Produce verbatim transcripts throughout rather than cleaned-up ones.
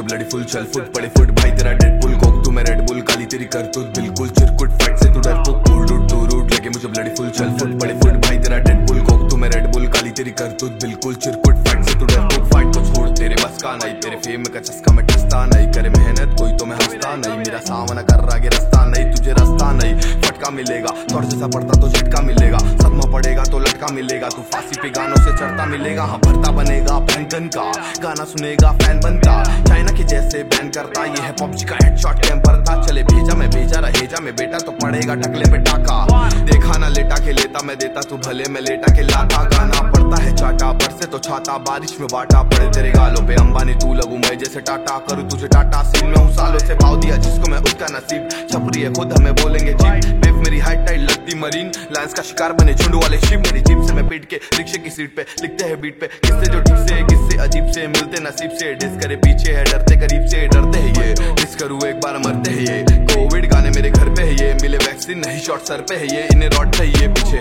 bloody full चल फुट पड़े फुट भाई तेरा डेड बुल कोक तू मैं रेड बुल काली तेरी करतूत बिल्कुल चिरकुट फाइट से तू डर को कूल रूट टू रूट लगे मुझे ब्लडी फुल चल फुट पड़े फुट भाई तेरा डेड बुल कोक तू मैं रेड बुल काली तेरी करतूत बिल्कुल चिरकुट फाइट से तू डर को फाइट को छोड़ तेरे बस का नहीं तेरे फेम का चस्का मैं टसता नहीं करे मेहनत कोई तो मैं हंसता नहीं मेरा सामना कर आगे रास्ता नहीं तुझे रास्ता नहीं फटका मिलेगा थोड़ा जैसा पड़ता तो झटका मिलेगा सदमा पड़ेगा तो लटका मिलेगा तू फांसी पे गानों से चढ़ता मिलेगा हाँ भरता बनेगा बैंकन का गाना सुनेगा फैन बनता चाइना के जैसे बैन करता ये है पबजी का हेडशॉट टेम्पर था चले भेजा मैं भेजा रहेजा में बेटा तो पड़ेगा टकले पे टाका देखा ना लेटा के लेता मैं देता तू भले मैं लेटा के लाता गाना पड़ता है चाटा बरसे तो छाता बारिश में बाटा पड़े तेरे गालों पे अंबानी तू लगू मैं जैसे टाटा करूँ तुझे टाटा सीन में हूँ सालों से भाव दिया जिसको मैं उसका नसीब छपरी है खुद हमें बोलेंगे जीप बेफ मेरी हाइट टाइट लगती मरीन लाइंस का शिकार बने झुंड वाले शिप मेरी जीप से मैं पीट के रिक्शे की सीट पे लिखते हैं बीट पे किससे जो ठीक से किससे अजीब से मिलते नसीब से डिस करे पीछे है डरते करीब से डरते हैं ये डिस करूँ एक बार मरते हैं ये कोविड गाने मेरे घर पे है ये मिले वैक्सीन नहीं शॉट सर पे है ये इन्हें रॉड चाहिए पीछे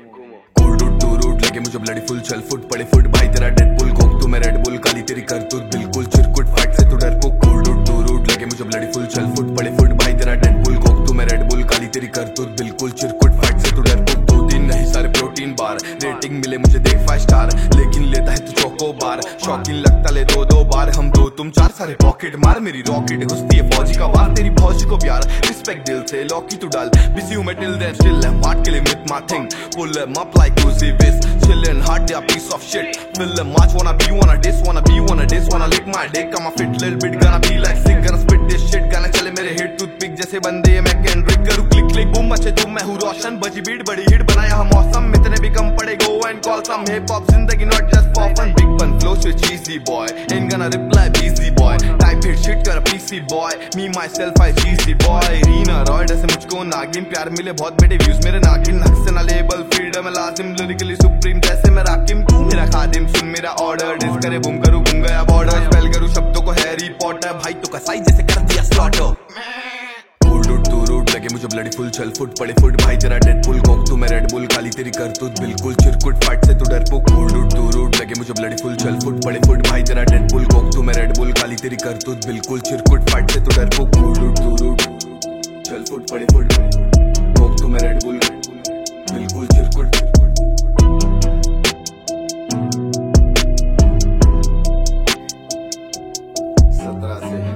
कोल्ड रूट टू रूट लगे मुझे ब्लडी फुल चल फुट पड़े फुट भाई तेरा डेड बुल कोक तू मैं रेड बुल काली तेरी करतूत बिल्कुल चिरकुट फाइट से तू डर को कोल्ड रूट टू रूट लगे मुझे ब्लडी फुल चल फुट पड़े फुट भाई तेरा डेड बुल कोक तू मैं रेड बुल काली तेरी करतूत बिल्कुल चिरकुट फाइट से तू डर को दो दिन नहीं सारे प्रोटीन बार रेटिंग मिले मुझे देख फाइव स्टार लेकिन लेता है तू चौको बार शौकीन लगता ले दो दो बार हम दो तुम चार सारे पॉकेट मार मेरी रॉकेट घुसती है फौजी का वार तेरी फौजी को प्यार रिस्पेक्ट दिल से लॉकी तू डाल बिजी हूं मैं टिल देन स्टिल है मार्ट के लिए with my thing pull them up like Uzi Vis chillin' hard they a piece of shit fill them much wanna be wanna diss wanna be wanna diss wanna lick my dick I'm a fit little bit gonna be like sick gonna spit this shit गाना चले मेरे hit toothpick जैसे बंदे मैं Kendrick करूं click click boom मचे तुम मैं हूं रोशन बजी बीट बड़ी हिट बनाया हम मौसम इतने भी कम पड़े go and call some hip hop जिंदगी not just for fun big fun flow so cheesy boy ain't gonna reply busy boy type hit shit कर pc boy me myself I cheesy boy Reena रॉयड ऐसे मुझको नागिन प्यार मिले बहुत बेटे views मेरे नागिन हक से ना लेबल फ्रीडम लाजिम लिरिकली सुप्रीम जैसे मैं राकिम तू मेरा खादिम सुन मेरा ऑर्डर डिस करे बूम करूं बूम गया बॉर्डर स्पेल करूं शब्दों को हैरी पॉटर भाई तो कसाई जैसे कर दिया slaughter cold root to root लगे मुझे ब्लडी फुल चल फुट पड़े फुट भाई तेरा डेड बुल कोक तू मैं रेड बुल काली तेरी करतूत बिल्कुल चिरकुट फाइट से तू डर को कोल्ड रूट टू रूट लगे मुझे ब्लडी फुल चल फुट पड़े फुट भाई तेरा डेड बुल कोक तू मैं रेड बुल काली तेरी करतूत बिल्कुल चिरकुट फाइट से तू डर को कोल्ड रूट टू रूट चल फुट पड़े फुट कोक तू मैं रेड बुल बिल्कुल चिरकुट सत्रह से